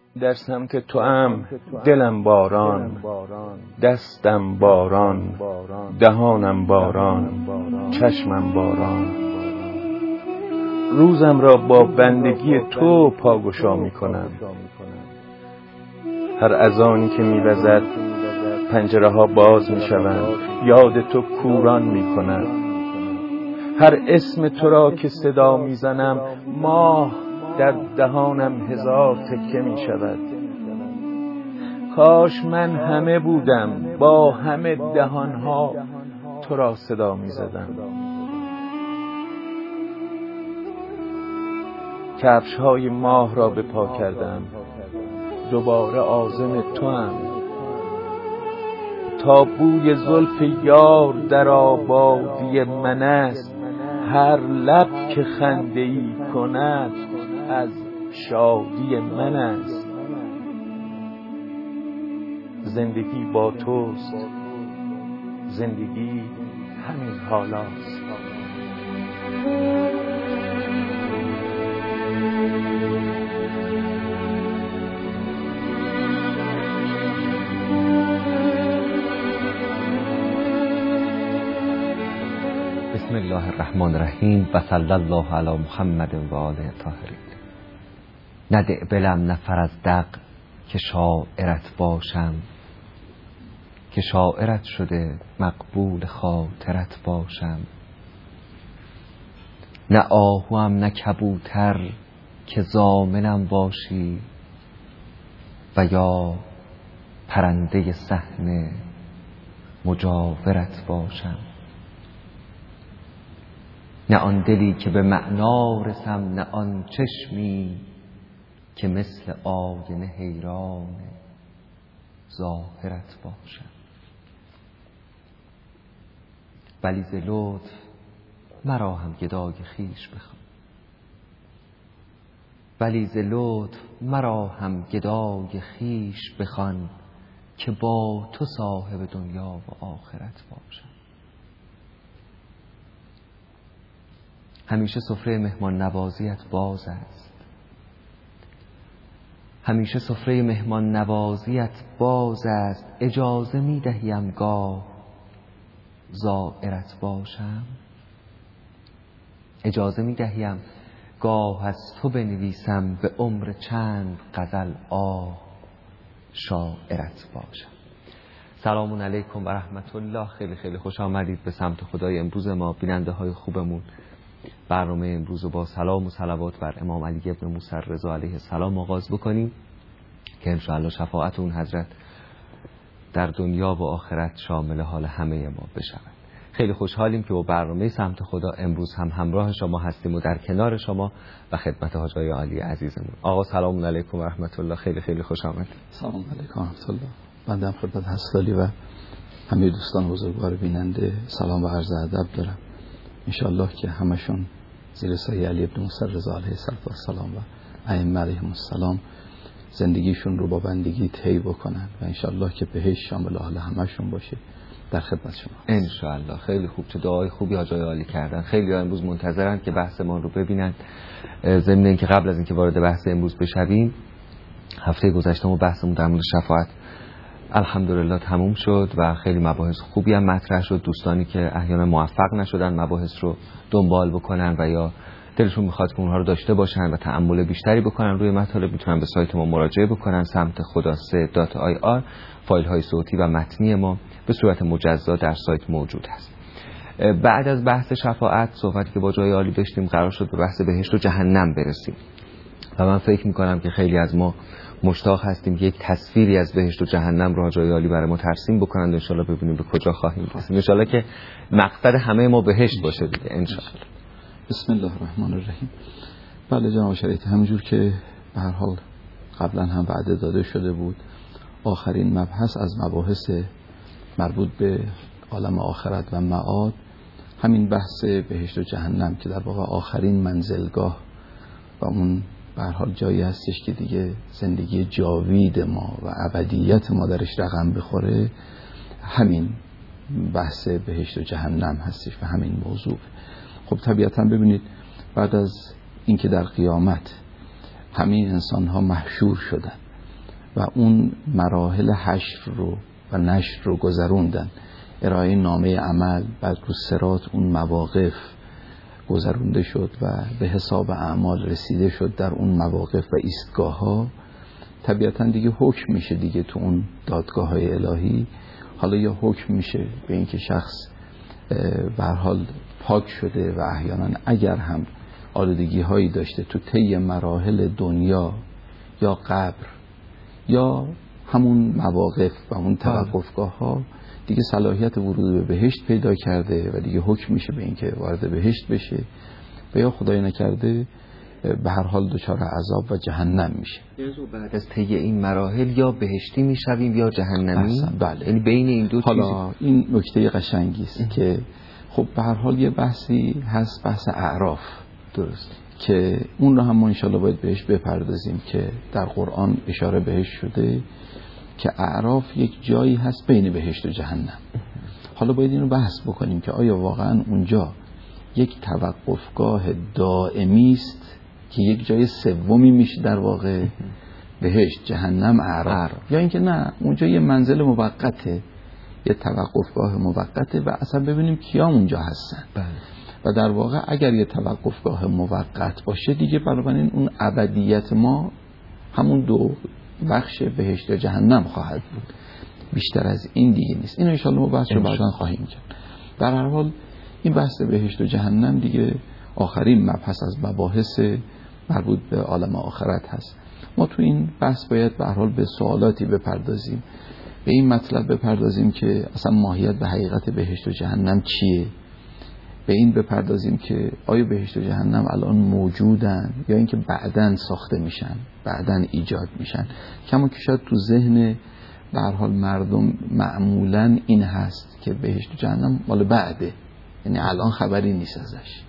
در سمت توام دلم باران، دستم باران، دهانم باران، چشمم باران. روزم را با بندگی تو پاگشا می کنم. هر اذانی که می وزد پنجره ها باز می شوند، یاد تو کوران می کنم. هر اسم تو را که صدا می زنم ماه در دهانم هزار تکه می شود. کاش من همه بودم با همه دهانها تو را صدا می زدم. کفش های ماه را به پا کردم، دوباره عازم تو هم. تا بوی زلف یار در آبادی من است، هر لب که خنده ای کند از شادی من است. زندگی با توست، زندگی همین حالاست. بسم الله الرحمن الرحیم و صلی الله علی محمد و آله طاهرین. نده بلم نفر از دق که شاعرت باشم، که شاعرت شده مقبول خاطرت باشم. نه آهوام نه کبوتر که ضامنم باشی، و یا پرنده صحن مجاورت باشم. نه آن دلی که به معنا رسم، نه آن چشمی که مثل آینه حیران ظاهرت باشم. ولی ز لطف مرا هم گدای خویش بخوان، ولی ز لطف مرا هم گدای خویش بخوان، که با تو صاحب دنیا و آخرت باشم. همیشه سفره مهمان نوازیت باز است، همیشه سفره مهمان نوازیت باز است. اجازه می دهیم گاه زائرت باشم، اجازه می دهیم گاه از تو بنویسم، به عمر چند غزل شاعرت باشم. سلام علیکم و رحمت الله. خیلی خیلی خوش آمدید به سمت خدای امروز ما، بیننده های خوبمون. برنامه امروز رو با سلام و صلوات بر امام علی ابن موسی رضا علیه السلام آغاز بکنیم که انشاءالله شفاعت اون حضرت در دنیا و آخرت شامل حال همه ما بشود. خیلی خوشحالیم که با برنامه سمت خدا امروز هم همراه شما هستیم و در کنار شما و خدمت حاجای عالی عزیزمون. آقا سلام علیکم و رحمت الله. خیلی خیلی خوش آمدید. سلام علیکم و رحمت الله. بنده خدمت حضرت و همه دوستان بزرگوار بیننده سلام و عرض ادب دارم. انشاءالله که همشون زیر سایه علی ابن موسی رضا علیه السلام و ائمه علیهم السلام زندگیشون رو با بندگی طی بکنن و انشاءالله که بهشت شامل حال همشون باشه. در خدمت شما انشاءالله. خیلی خوب، چه دعای خوبی حاجای عالی کردن. خیلی امروز منتظرن که بحث ما رو ببینن. ضمن اینکه قبل از اینکه وارد بحث امروز بشویم، هفته گذشته ما بحثمون در مورد شفاعت الحمدلله تموم شد و خیلی مباحث خوبی هم مطرح شد. دوستانی که احیانا موفق نشدن مباحث رو دنبال بکنن و یا دلشون میخواد که اونها رو داشته باشن و تأمل بیشتری بکنن روی مطالب، میتونن به سایت ما مراجعه بکنن. سمت خدا se.ir. فایل های صوتی و متنی ما به صورت مجزا در سایت موجود هست. بعد از بحث شفاعت، صحبتی که با جای عالی داشتیم، قرار شد به بحث بهشت و جهنم برسیم و من فکر میکنم که خیلی از ما مشتاق هستیم که یک تصویری از بهشت و جهنم رو حاجای عالی برای ما ترسیم بکنن و انشالله ببینیم به کجا خواهیم رسید. انشالله که مقصد همه ما بهشت باشه دیگه انشالله. بسم الله الرحمن الرحیم. بله جناب شریعت، همونجور که به هر حال قبلا هم وعده داده شده بود، آخرین مبحث از مباحث مربوط به عالم آخرت و معاد همین بحث بهشت و جهنم که در واقع آخرین منزلگاه و اون به هر حال جایی هستش که دیگه زندگی جاوید ما و ابدیت ما درش رقم بخوره، همین بحث بهشت و جهنم هستش و همین موضوع. خب طبیعتا ببینید بعد از اینکه در قیامت همین انسان ها محشور شدن و اون مراحل حشر رو و نشر رو گذروندن. ارائه نامه عمل، بعد رو صراط اون مواقف گذرونده شد و به حساب اعمال رسیده شد در اون مواقف و ایستگاه ها. طبیعتا دیگه حکم میشه دیگه تو اون دادگاه های الهی. حالا یا حکم میشه به اینکه شخص به هر حال پاک شده و احیانا اگر هم آلودگی هایی داشته تو طی مراحل دنیا یا قبر یا همون مواقف و اون توقفگاه ها دیگه صلاحیت ورود به بهشت پیدا کرده و دیگه حکم میشه به اینکه وارد بهشت بشه و یا خدای نکرده به هر حال دچار عذاب و جهنم میشه. بعد از طی این مراحل یا بهشتی میشویم یا جهنمی. بله. یعنی بین این دو حالا این نکته قشنگی است که خب به هر حال یه بحثی هست، بحث اعراف. درست. که اون رو هم ما انشالله باید بهش بپردازیم که در قرآن اشاره بهش شده که اعراف یک جایی هست بین بهشت و جهنم. حالا باید اینو بحث بکنیم که آیا واقعا اونجا یک توقفگاه دائمی است که یک جای سومی میشه در واقع بهشت، جهنم، اعراف، یا اینکه نه اونجا یه منزل موقته، یه توقفگاه موقته و اصلا ببینیم کیا اونجا هستن. و در واقع اگر یه توقفگاه موقت باشه دیگه بنابراین اون ابدیت ما همون دو بخش بهشت و جهنم خواهد بود، بیشتر از این دیگه نیست. این انشاءالله ما بحث رو بعداً خواهیم کرد. در هر حال این بحث بهشت و جهنم دیگه آخرین مبحث از مباحث مربوط به عالم آخرت هست. ما تو این بحث باید به هر حال به سوالاتی بپردازیم، به این مطلب بپردازیم که اصلا ماهیت به حقیقت بهشت و جهنم چیه، به این بپردازیم که آیا بهشت و جهنم الان موجودن یا اینکه بعداً ساخته میشن، بعداً ایجاد میشن. کما که شاید تو ذهن به هر حال مردم معمولاً این هست که بهشت و جهنم مال بعده، یعنی الان خبری نیست ازش.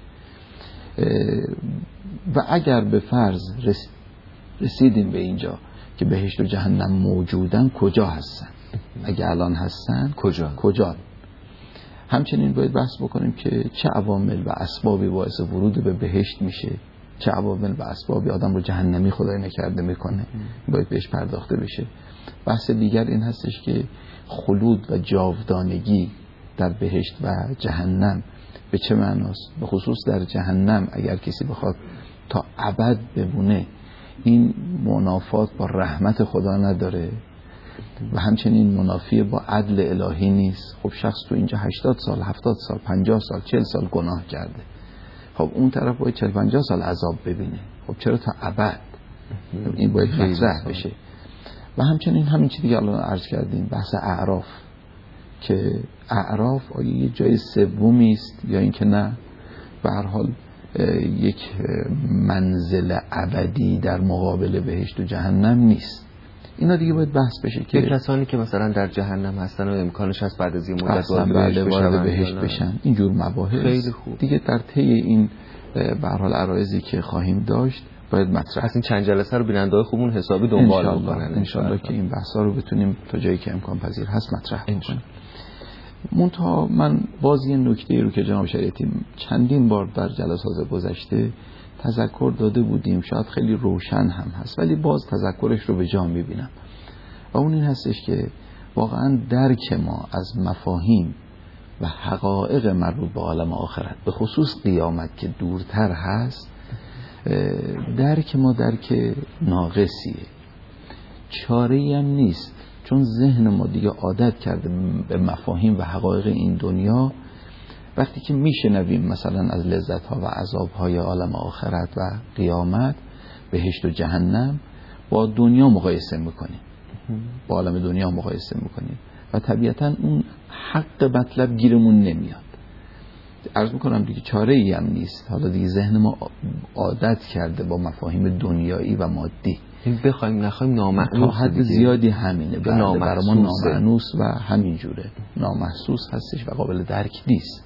و اگر به فرض رسیدیم به اینجا که بهشت و جهنم موجودن، کجا هستن؟ اگه الان هستن کجا؟ همچنین باید بحث بکنیم که چه عوامل و اسبابی باعث ورود به بهشت میشه، چه عوامل و اسبابی آدم رو جهنمی خدای نکرده میکنه، باید بهش پرداخته بشه. بحث دیگر این هستش که خلود و جاودانگی در بهشت و جهنم به چه معناست؟ به خصوص در جهنم اگر کسی بخواد تا ابد بمونه، این منافات با رحمت خدا نداره و همچنین منافی با عدل الهی نیست. خب شخص تو اینجا 80 سال 70 سال 50 سال 40 سال گناه کرده، خب اون طرف باید 40-50 سال عذاب ببینه. خب چرا تا ابد؟ این باید مطرح بشه. و همچنین همین چیزی که الان عرض کردیم، بحث اعراف، که اعراف آیا یه جای سومی است یا اینکه نه به هر حال یک منزل ابدی در مقابل بهشت و جهنم نیست. اینا دیگه باید بحث بشه که کسانی که مثلا در جهنم هستن و امکانش هست بعد از این مدت وارد بهشت بشن، اینجور مباحث خیلی خوب دیگه در طی این به هر حال عرایضی که خواهیم داشت باید مطرح. از این چند جلسه رو بیننده‌های خوبون حسابی دنبال بکنن ان شاء الله که این بحثا رو بتونیم تا جایی که امکان پذیر هست مطرح کنیم. منتها من باز یه نکته رو که جناب شریعتی چندین بار در جلسات گذشته تذکر داده بودیم، شاید خیلی روشن هم هست ولی باز تذکرش رو به جا میبینم و اون این هستش که واقعا درک ما از مفاهیم و حقایق مربوط به عالم آخرت، به خصوص قیامت که دورتر هست، درک ما درک ناقصیه. چاره‌ای هم نیست، چون ذهن ما دیگه عادت کرده به مفاهیم و حقایق این دنیا. وقتی که میشنویم مثلا از لذت‌ها و عذاب‌های عالم آخرت و قیامت، بهشت و جهنم، با دنیا مقایسه میکنیم، با عالم دنیا مقایسه میکنیم و طبیعتاً اون حق مطلب گیرمون نمیاد. عرض میکنم دیگه چاره‌ای هم نیست، حالا دیگه ذهن ما عادت کرده با مفاهیم دنیایی و مادی، بخوایم نخوایم نامحسوس، تا حد زیادی همینه، برای ما نامحسوس و همینجوره، نامحسوس هستش و قابل درک نیست.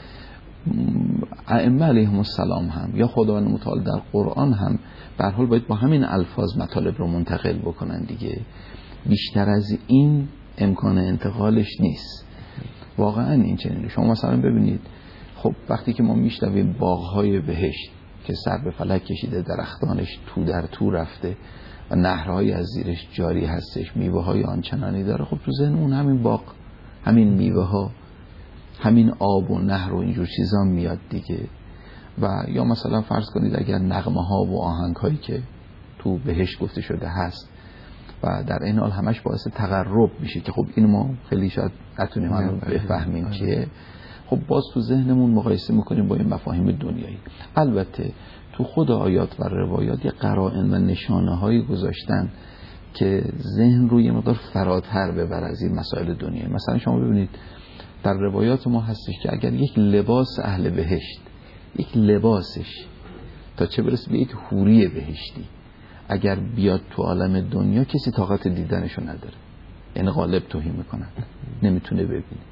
ائمه علیهم السلام هم یا خداوند متعال در قرآن هم به هر حال باید با همین الفاظ مطالب رو منتقل بکنن دیگه، بیشتر از این امکان انتقالش نیست. واقعا این چنینه. شما مثلا ببینید، خب وقتی که ما میشنویم باغ‌های بهشت که سر به فلک کشیده، درختانش تو در تو رفته و نهرهایی از زیرش جاری هستش، میوه های آنچنانی داره. خب تو ذهن اون همین باغ، همین میوه ها، همین آب و نهر و اینجور چیزا میاد دیگه. و یا مثلا فرض کنید اگر نغمه ها و آهنگ هایی که تو بهشت گفته شده هست و در این حال همش باعث تقرب میشه که خب این ما خیلی شاید نتونیم الان بفهمیم چیه، خب باز تو ذهنمون مقایسه میکنیم با این مفاهیم دنیایی. البته تو خود آیات و روایات یه قرائن و نشانه هایی گذاشتن که ذهن رو یه مقدار فراتر ببر از این مسائل دنیایی. مثلا شما ببینید در روایات ما هستش که اگر یک لباس اهل بهشت، یک لباسش تا چه برسه به یک حوری بهشتی، اگر بیاد تو عالم دنیا کسی طاقت دیدنشو نداره، یعنی غالب توهی میکنن، نمیتونه ببینه.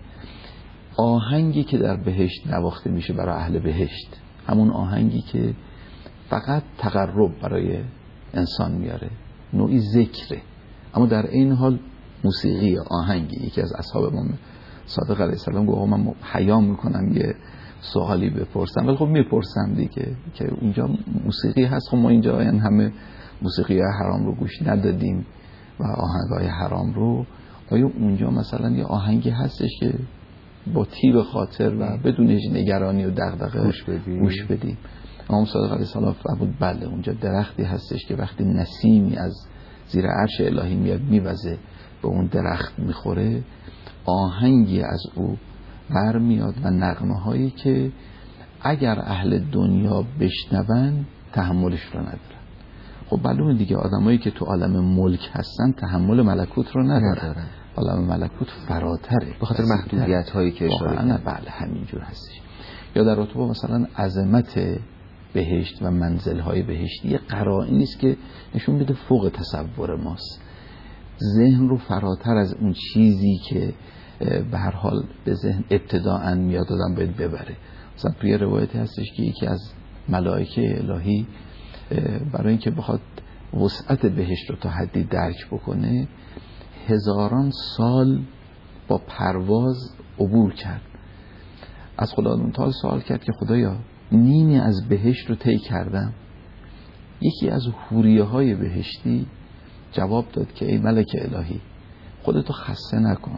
آهنگی که در بهشت نواخته میشه برای اهل بهشت، همون آهنگی که فقط تقرب برای انسان میاره، نوعی ذکره، اما در این حال موسیقی آهنگی. یکی از اصحاب امام صادق علیه السلام گفت من حیا میکنم یه سوالی بپرسم، ولی خب میپرسم دیگه که اونجا موسیقی هست، خب ما اینجا این همه موسیقی حرام رو گوش ندادیم و آهنگای حرام رو، آیا اونجا مثلا یه آهنگی هستش که با طیب خاطر و بدون نگرانی و دغدغه گوش بدیم؟ امام صادق علیه السلام فرمود بله، اونجا درختی هستش که وقتی نسیمی از زیر عرش الهی میاد میوزه به اون درخت میخوره، آهنگی از او برمیاد و نغمه هایی که اگر اهل دنیا بشنون تحملش رو ندارن. خب معلومه دیگه آدمایی که تو عالم ملک هستن تحمل ملکوت رو ندارن. عالم ملکوت فراتره به خاطر محدودیت هایی که اشاره کردن. بله همینجور هستش. یا در رابطه با مثلا عظمت بهشت و منزل های بهشتی یه قرائنی است که نشون میده فوق تصور ماست، ذهن رو فراتر از اون چیزی که به هر حال به ذهن ابتداءً میاد آدم باید ببره. مثلا توی روایتی هستش که یکی از ملائکه الهی برای اینکه بخواد وسعت بهشت رو تا حدی درک بکنه هزاران سال با پرواز عبور کرد. از خداوند تعالی سوال کرد که خدایا نیمی از بهشت رو طی کردم. یکی از حوریه های بهشتی جواب داد که ای ملک الهی خودتو خسته نکن،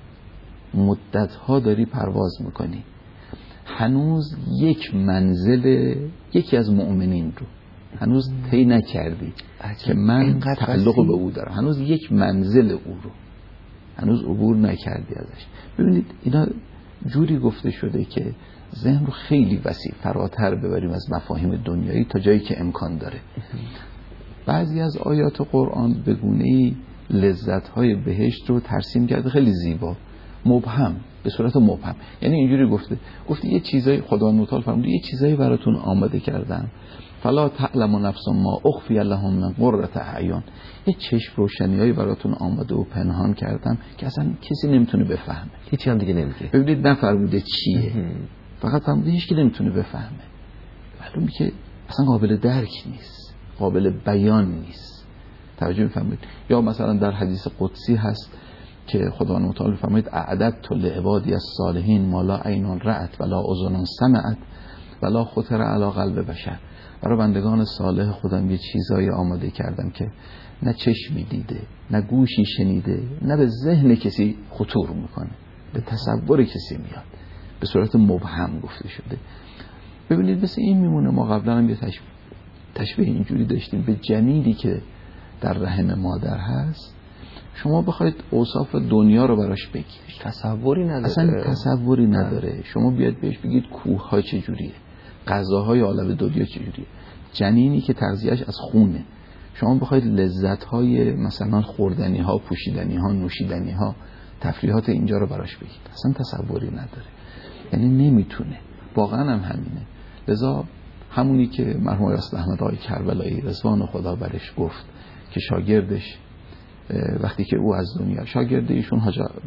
مدتها داری پرواز میکنی، هنوز یک منزل یکی از مؤمنین رو هنوز طی نکردی که من تعلق به او دارم، هنوز یک منزل او رو هنوز عبور نکردی ازش. ببینید اینا جوری گفته شده که ذهن رو خیلی وسیع فراتر ببریم از مفاهیم دنیایی تا جایی که امکان داره. بعضی از آیات قرآن به گونه‌ای لذت‌های بهشت رو ترسیم کرده خیلی زیبا، مبهم، به صورت مبهم. یعنی اینجوری گفته یه چیزایی خداوند متعال فرموده یه چیزایی براتون آماده کردم، فلا تعلم نفس ما اخفی لهم من قرة اعین، یه چشم روشنیایی براتون آماده و پنهان کردم که اصلا کسی نمیتونه بفهمه، هیچی هم دیگه نمیگه. ببینید نفرموده چیه، فقط فرموده هیچ کی نمیتونه بفهمه. معلومه که اصلا قابل درک نیست، قابل بیان نیست. توجه می‌فرمایید؟ یا مثلا در حدیث قدسی هست که خداوند متعال فرماید اعددت لعبادی الصالحین ما لا عین رأت ولا اذن سمعت ولا خطر علی قلب بشر. برای بندگان صالح خودم یه چیزایی آماده کردم که نه چشمی دیده، نه گوشی شنیده، نه به ذهن کسی خطور میکنه، به تصور کسی میاد، به صورت مبهم گفته شده. ببینید مثل این میمونه. ما قبلا هم یه تشبیه اینجوری داشتیم به جنینی که در رحم مادر هست. شما بخواید اوصاف دنیا رو براش بگید، تصوری نداره، اصلا تصوری نداره. شما بیاد بهش بگید کوه ها چجوریه، غذاهای عالم دنیا چجوریه، جنینی که تغذیه‌اش از خونه. شما بخواید لذت‌های مثلا خوردنی ها، پوشیدنی ها، نوشیدنی ها، تفریحات اینجا رو براش بگید، اصلا تصوری نداره، یعنی نمیتونه. واقعا هم همینه. لذا همونی که مرحوم آیت احمد آقای کربلایی رضوان خدا برش گفت که شاگردش وقتی که او از دنیا، شاگرد ایشون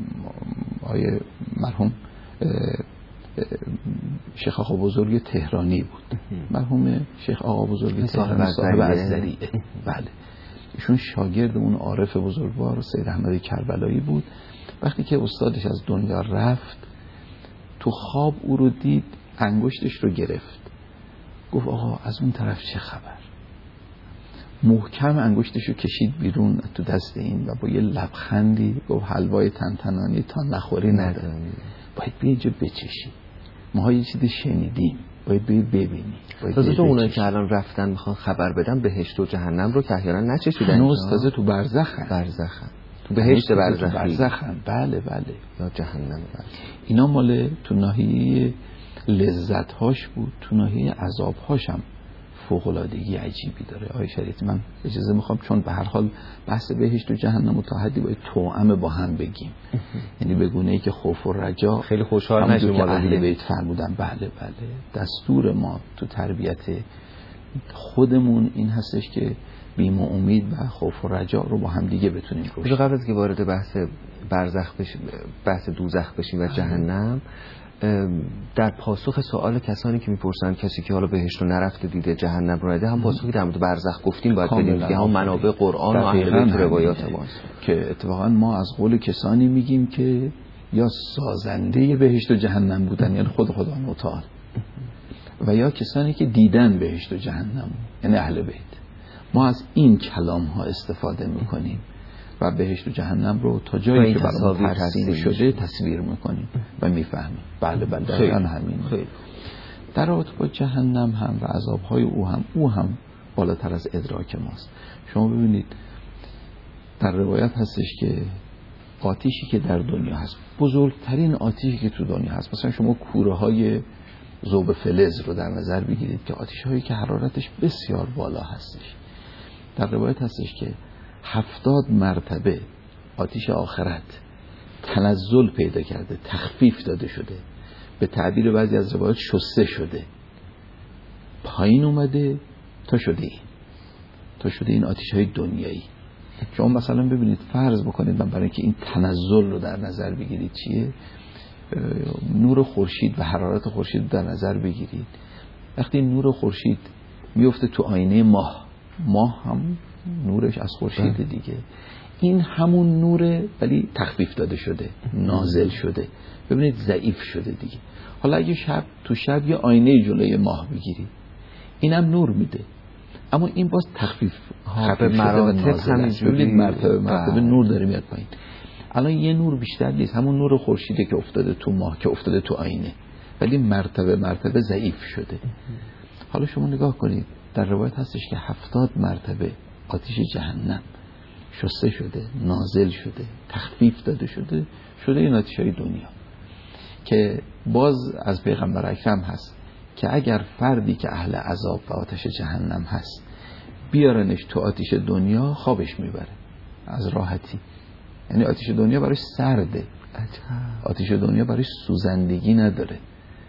آیه مرحوم شیخ آقا بزرگ تهرانی بود، مرحوم شیخ آقا بزرگ تهرانی صاحب ازدریه. بله ایشون شاگرد اون عارف بزرگوار سید احمد کربلایی بود. وقتی که استادش از دنیا رفت تو خواب او رو دید، انگشتش رو گرفت گفت آقا از اون طرف چه خبر؟ محکم انگشتشو کشید بیرون تو دست این و با یه لبخندی گفت حلوای تنتنانی تا نخوری نداری، باید بیا اینجا بچشی، ما یه چیزی شنیدیم، باید بیا ببینی. تازه تو اونایی که الان رفتن میخوان خبر بدن بهشت و جهنم رو که احیانا نچشیدن، هنوز تازه تو برزخن، تو بهشت برزخن. بله یا جهنم. اینا مال تو ناحیه لذت‌هاش بود، تو ناحیه عذاب‌هاش هم فوق‌العادگی عجیبی داره. آقای شریعتی من اجازه میخوام، چون به هر حال بحث بهشت و جهنم تا حدی باید توأم با هم بگیم، یعنی به گونه‌ای که خوف و رجا خیلی خوشحال نشیم که اهل بیت فرمودن. بله دستور ما تو تربیت خودمون این هستش که بیم و امید و خوف و رجا رو با هم دیگه بتونیم روش. قبل از که وارد بحث برزخ بشیم، بحث دوزخ بشیم و جهنم، در پاسخ سوال کسانی که میپرسن کسی که حالا بهشت رو نرفته دیده جهنم رو دیده، هم پاسخی در مورد برزخ گفتیم باید بدیم دیگه، هم منابع قرآن و اهل بیت روایات ماست که اتفاقا ما از قول کسانی میگیم که یا سازنده بهشت و جهنم بودن، یعنی خود خدا متعال، و یا کسانی که دیدن بهشت و جهنم، یعنی اهل بیت. ما از این کلام ها استفاده میکنیم و بهشت و جهنم رو تا جایی که برای ما ترسیم شده تصویر میکنیم و میفهمیم. بله دقیقا همین. در رابطه با جهنم هم و عذابهای او هم بالاتر از ادراک ماست. شما ببینید در روایت هستش که آتیشی که در دنیا هست، بزرگترین آتیشی که تو دنیا هست، مثلا شما کوره های ذوب فلز رو در نظر بگیرید که آتش هایی که حرارتش بسیار بالا هستش. در روایت هستش که 70 مرتبه آتش آخرت تنزل پیدا کرده، تخفیف داده شده، به تعبیر بعضی از روایات شسته شده، پایین اومده تا شده این آتش های دنیایی. شما مثلا ببینید، فرض بکنید من برای اینکه این تنزل رو در نظر بگیرید چیه، نور خورشید و حرارت خورشید در نظر بگیرید. وقتی نور خورشید میفته تو آینه ماه هم نورش از خورشید دیگه، این همون نوره ولی تخفیف داده شده، نازل شده، ببینید ضعیف شده دیگه. حالا اگه تو شب یه آینه جلوی ماه بگیرید، اینم نور میده، اما این باز تخفیف شده و نازل است. ببینید مرتبه نور داره میاد پایین. الان یه نور بیشتر نیست، همون نور خورشیده که افتاده تو ماه، که افتاده تو آینه، ولی مرتبه ضعیف شده. حالا شما نگاه کنید، در روایت هستش که 70 مرتبه آتش جهنم شسته شده، نازل شده، تخفیف داده شده این آتش‌های دنیا، که باز از پیغمبر اکرم هست که اگر فردی که اهل عذاب و آتش جهنم هست بیارنش تو آتش دنیا، خوابش میبره از راحتی. یعنی آتش دنیا براش سرده، آتش دنیا براش سوزندگی نداره.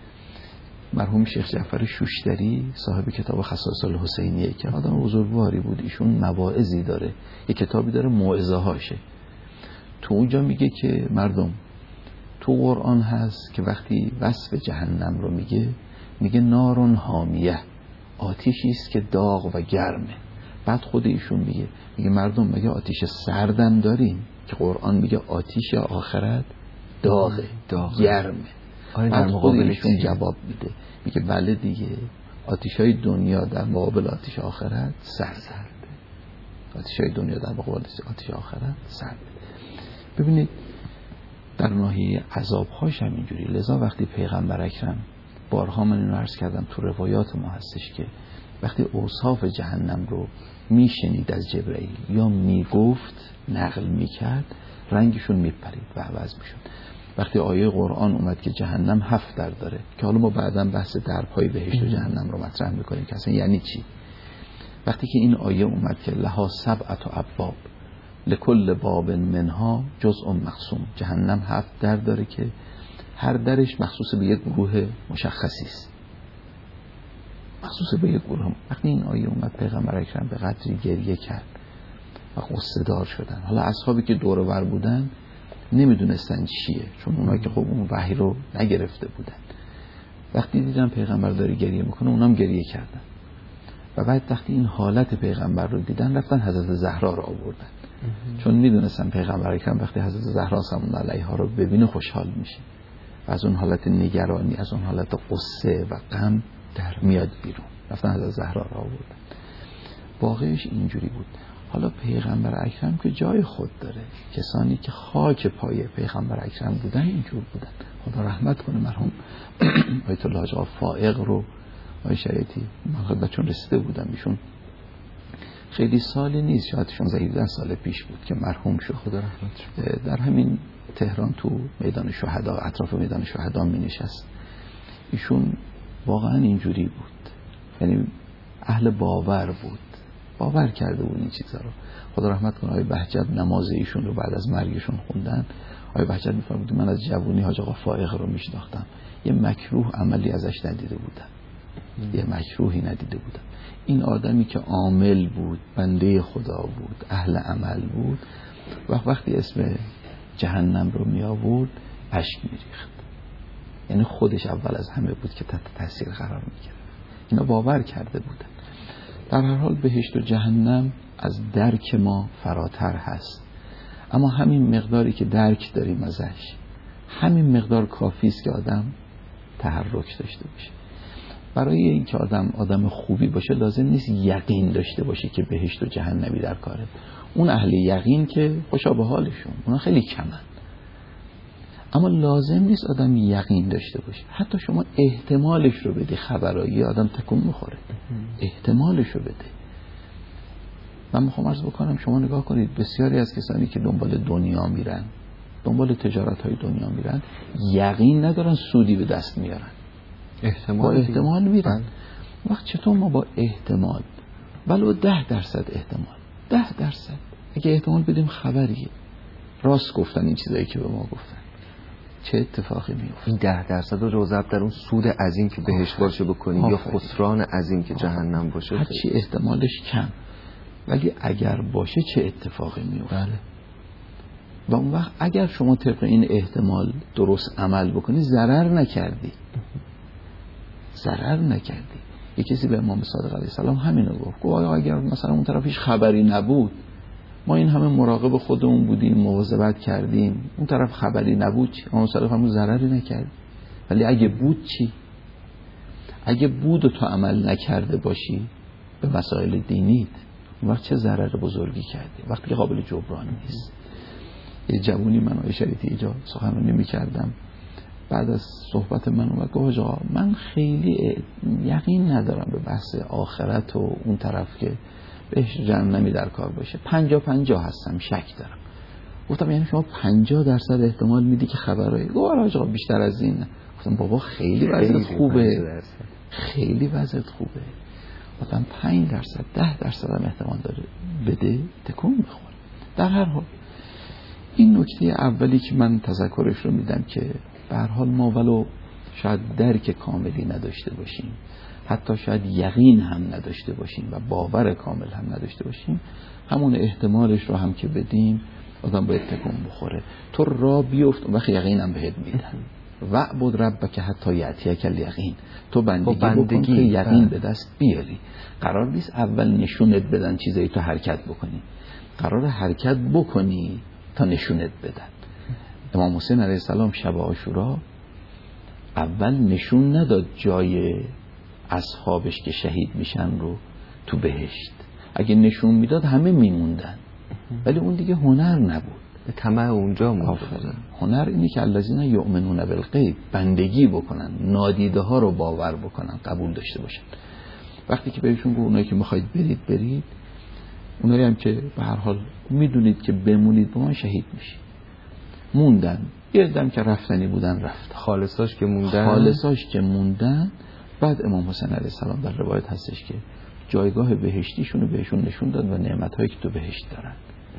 مرحوم شیخ جعفر شوشتری صاحب کتاب خصائص الحسینیه که آدم بزرگواری بود، ایشون مواعظی داره، یه کتابی داره موعظه هاشه. تو اونجا میگه که مردم، تو قرآن هست که وقتی وصف جهنم رو میگه نارون حامیه، آتیشی است که داغ و گرمه. بعد خود ایشون میگه مردم، مگه آتیش سردم داریم؟ که قرآن میگه آتیش آخرت داغه. گرمه. بعد خود ایشون جواب میگه بله دیگه، آتیش‌های دنیا در مقابل آتش آخرت سرده. آتش‌های دنیا در مقابل آتش آخرت سرده. ببینید در ناحیه عذاب‌هاش هم اینجوری. لذا وقتی پیغمبر اکرم، بارها من اینو عرض کردم، تو روایات ما هستش که وقتی اوصاف جهنم رو میشنید از جبرئیل یا میگفت، نقل میکرد، رنگشون میپرید و عوض میشد. وقتی آیه قرآن اومد که جهنم 7 در داره، که حالا ما بعداً بحث درپای بهشت و جهنم رو مطرح میکنیم که اصلا یعنی چی. وقتی که این آیه اومد که لها 7 ابواب لکل باب منها جزء مقسوم، جهنم 7 در داره که هر درش مخصوص به یک گروه مشخصی است، مخصوص به یک گروه. وقتی این آیه اومد، پیغمبر اکرم به قدری گریه کرد و غصه دار شدن. حالا اصحابی که دور و بر بودن نمیدونستن چیه، چون اونایی که خب اون وحی رو نگرفته بودن. وقتی دیدن پیغمبر داره گریه میکنه، اونام گریه کردن. و بعد وقتی این حالت پیغمبر رو دیدن، رفتن حضرت زهرا رو آوردن، چون میدونستن پیغمبر اکرم وقتی حضرت زهرا سلام علیها رو ببینه خوشحال میشه و از اون حالت نگرانی، از اون حالت قصه و غم در میاد بیرون. رفتن حضرت زهرا را آوردن. واقعش اینجوری بود. حالا پیغمبر اکرم که جای خود داره، کسانی که خاک پای پیغمبر اکرم بودن اینجور بودن. خدا رحمت کنه مرحوم آیت الله حاج آقا فائق رو آقای شریعتی من خدمتشون رسیده بودم. ایشون خیلی سالی نیست، شاید 16 سال پیش بود که مرحوم شد. خدا رحمت در همین تهران تو میدان شهدا، اطراف میدان شهدا می نشست. ایشون واقعا اینجوری بود، یعنی اهل باور بود، باور کرده بود این چیزا رو. خدا رحمت کنه آقای بهجت نماز ایشون رو بعد از مرگشون خوندن. آقای بهجت میفرمود من از جوونی حاج آقا فائق رو میشناختم، یه مکروه عملی ازش ندیده بودم، یه مکروهی ندیده بودم. این آدمی که عامل بود، بنده خدا بود، اهل عمل بود، وقتی اسم جهنم رو می آورد اشک می ریخت. یعنی خودش اول از همه بود که تحت تاثیر قرار می گرفت. اینا باور کرده بودن. در هر حال بهشت و جهنم از درک ما فراتر هست، اما همین مقداری که درک داریم ازش، همین مقدار کافی است که آدم تحرک داشته باشه. برای اینکه آدم خوبی باشه لازم نیست یقین داشته باشه که بهشت و جهنمی در کاره. اون اهل یقین که خوشا به حالشون، اونا خیلی کمن. اما لازم نیست آدم یقین داشته باشه. حتی شما احتمالش رو بدی، خبرایی آدم تکون میخوره، احتمالش رو بده. من میخوام عرض بکنم شما نگاه کنید بسیاری از کسانی که دنبال دنیا میرن، دنبال تجارت های دنیا میرن، یقین ندارن سودی به دست میارن، با احتمال میرن. وقت چطور ما با احتمال، ولو 10% احتمال، 10% اگه احتمال بدیم خبریه راست گفتن این چیزایی که به ما گفتن، چه اتفاقی میفته؟ این 10% رو جزء در اون سود عظیم که بهش باشه بکنی یا خسران عظیم که جهنم باشه، هر چی احتمالش کم، ولی اگر باشه چه اتفاقی میفته؟ بله. و اون وقت اگر شما طبق این احتمال درست عمل بکنی ضرر نکردی. یک کسی به امام صادق علیه السلام همینو گفت اگر مثلا اون طرف هیچ خبری نبود، ما این همه مراقب خودمون بودیم، مواظبت کردیم، اون طرف خبری نبود چی؟ امام صادق همون ضرری نکرد. ولی اگه بود چی؟ اگه بود و تو عمل نکرده باشی به مسائل دینیت، اون وقت چه ضرر بزرگی کردی؟ وقتی قابل جبران نیست. یه جوونی من و شریعتی اینجا سخنرانی می‌کردم، بعد از صحبت من اومد گفت آقا من خیلی یقین ندارم به بحث آخرت و اون طرف که بهش جهنمی در کار باشه، 50-50 هستم، شک دارم. گفتم یعنی شما 50% احتمال میدی که خبرایی؟ گفت آقا بیشتر از این. گفتم بابا خیلی وضعیت خوبه، خیلی وضعیت خوبه. گفتم 5%، 10% هم احتمال داره بده، تکون میخوره. در هر حال این نکته اولی که من تذکرش رو میدم که به هر حال ما ولو شاید درک کاملی نداشته باشیم، حتی شاید یقین هم نداشته باشیم و باور کامل هم نداشته باشیم، همون احتمالش رو هم که بدیم آدم باید تکون بخوره. تو را بیفت و وقت یقین هم بهت میدن وعبد ربک حتی یأتیک الیقین. تو بندگی بکن که یقین به دست بیاری. قرار نیست اول نشونت بدن چیزایی تو حرکت بکنی، قرار حرکت بکنی تا نشونت بدن. امام حسین علیه السلام شب عاشورا اول نشون نداد جای اصحابش که شهید میشن رو تو بهشت. اگه نشون میداد همه میموندن، ولی اون دیگه هنر نبود، طمع اونجا بود. هنر اینه که الذین یؤمنون بالغیب، بندگی بکنن، نادیده ها رو باور بکنن، قبول داشته باشن. وقتی که بهشون گفت اونایی که میخواید برید، اونایی هم که به هر حال میدونید که بمونید با من شهید میشید، موندن. یه دم که رفتنی بودن رفت، خالصاش که موندن. بعد امام حسین علیه السلام در روایت هستش که جایگاه بهشتیشون رو بهشون نشون داد و نعمت‌هایی که تو بهشت دارن،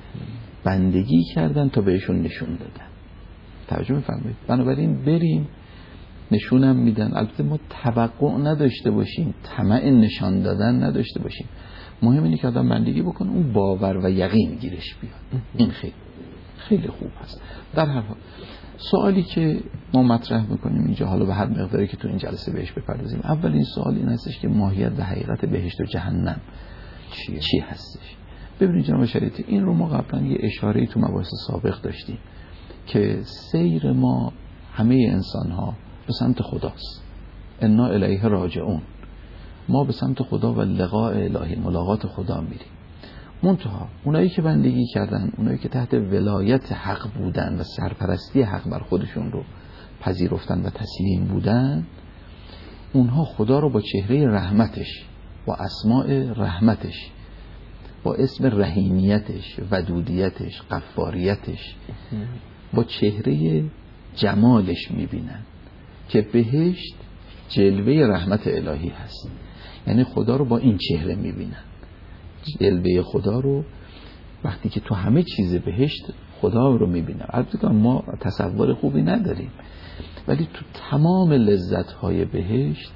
بندگی کردن تا بهشون نشون دادن. توجه می‌فرمایید؟ بنابراین بریم نشونم میدن. البته ما توقع نداشته باشیم، طمع نشان دادن نداشته باشیم. مهم اینه که آدم بندگی بکنه، اون باور و یقین گیرش بیاد. این خیلی خوب هست. در هر حال سوالی که ما مطرح میکنیم اینجا، حالا به هر مقداری که تو این جلسه بهش بپردازیم، اولین سوال این هستش که ماهیت و حقیقت بهشت و جهنم چی هستش؟ ببینید جناب شریعتی، این رو ما قبلا یه اشاره‌ای تو مباحث سابق داشتیم که سیر ما همه انسان ها به سمت خداست. انا الیه راجعون. ما به سمت خدا و لقاء الهی، ملاقات خدا میریم. منتها اونایی که بندگی کردن، اونایی که تحت ولایت حق بودن و سرپرستی حق بر خودشون رو پذیرفتن و تسلیم بودن، اونها خدا رو با چهره رحمتش، با اسماء رحمتش، با اسم رحیمیتش، ودودیتش، غفاریتش، با چهره جمالش میبینن که بهشت جلوه رحمت الهی هست. یعنی خدا رو با این چهره میبینن، جلوه خدا رو. وقتی که تو همه چیز بهشت خدا رو میبینن، البته ما تصور خوبی نداریم، ولی تو تمام لذت‌های بهشت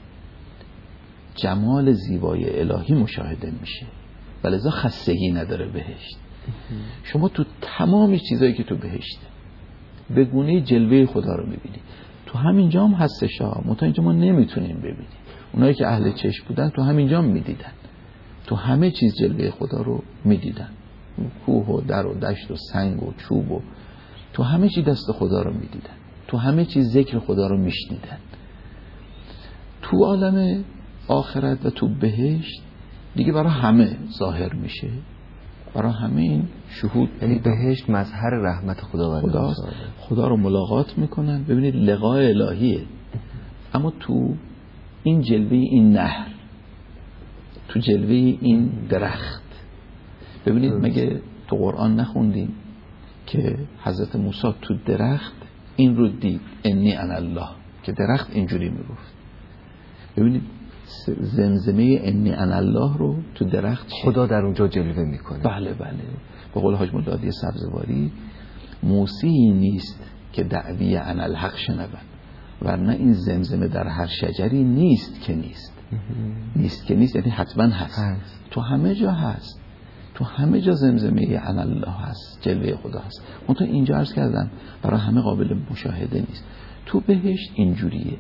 جمال زیبای الهی مشاهده میشه و لذا خستگی نداره بهشت. شما تو تمام چیزایی که تو بهشت به گونه جلوه خدا رو میبینی. تو همین جا هم هستش، منتها اینجا ما نمیتونیم ببینیم. اونایی که اهل چشم بودن تو همین جا میدیدن، تو همه چیز جلوه خدا رو میدیدن، کوه و در و دشت و سنگ و چوب و تو همه چیز دست خدا رو میدیدن، تو همه چیز ذکر خدا رو میشنیدن. تو عالم آخرت و تو بهشت دیگه برای همه ظاهر میشه، برای همه این شهود. یعنی بهشت مظهر رحمت خداست. خدا رو ملاقات میکنن. ببینید لقاء الهیه، اما تو این جلوه این نهر، تو جلوه این درخت. ببینید مگه تو قرآن نخوندیم که حضرت موسی تو درخت این رو دید، انی انا الله، که درخت اینجوری میگفت. ببینید زمزمه انی انا الله رو تو درخت خدا در اونجا جلوه میکنه. بله بله. به قول حاج مولادی سبزواری، موسی نیست که دعوی انا الحق شنود، ورنه این زمزمه در هر شجری نیست که نیست. نیست که نیست یعنی حتما هست. تو همه جا هست، تو همه جا زمزمه انا الله هست، جلوه خدا هست. منتها اینجا عرض کردم برای همه قابل مشاهده نیست. تو بهشت اینجوریه،